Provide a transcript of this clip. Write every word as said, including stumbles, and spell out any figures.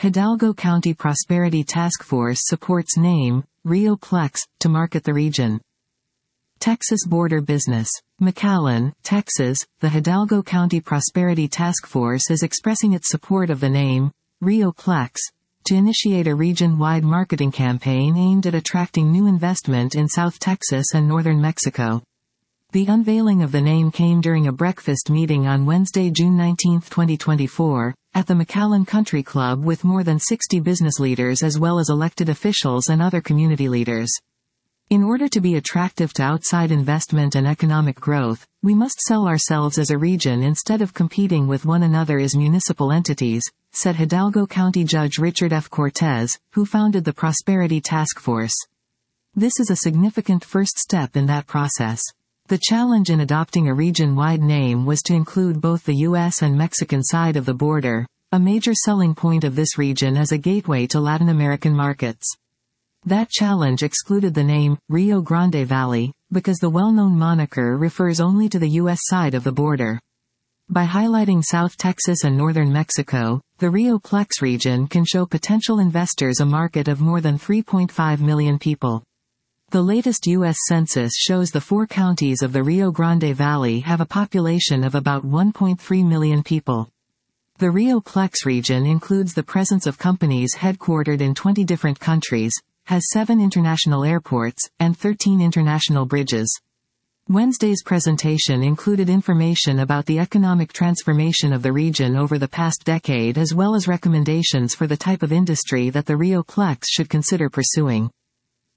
Hidalgo County Prosperity Task Force supports name, Rio-Plex, to market the region. Texas border business. McAllen, Texas, the Hidalgo County Prosperity Task Force is expressing its support of the name, Rio-Plex, to initiate a region-wide marketing campaign aimed at attracting new investment in South Texas and northern Mexico. The unveiling of the name came during a breakfast meeting on Wednesday, June nineteenth, twenty twenty-four, at the McAllen Country Club with more than sixty business leaders as well as elected officials and other community leaders. In order to be attractive to outside investment and economic growth, we must sell ourselves as a region instead of competing with one another as municipal entities, said Hidalgo County Judge Richard F. Cortez, who founded the Prosperity Task Force. This is a significant first step in that process. The challenge in adopting a region-wide name was to include both the U S and Mexican side of the border, a major selling point of this region as a gateway to Latin American markets. That challenge excluded the name, Rio Grande Valley, because the well-known moniker refers only to the U S side of the border. By highlighting South Texas and northern Mexico, the Rio-Plex region can show potential investors a market of more than three point five million people. The latest U S Census shows the four counties of the Rio Grande Valley have a population of about one point three million people. The Rio-Plex region includes the presence of companies headquartered in twenty different countries, has seven international airports, and thirteen international bridges. Wednesday's presentation included information about the economic transformation of the region over the past decade as well as recommendations for the type of industry that the Rio-Plex should consider pursuing.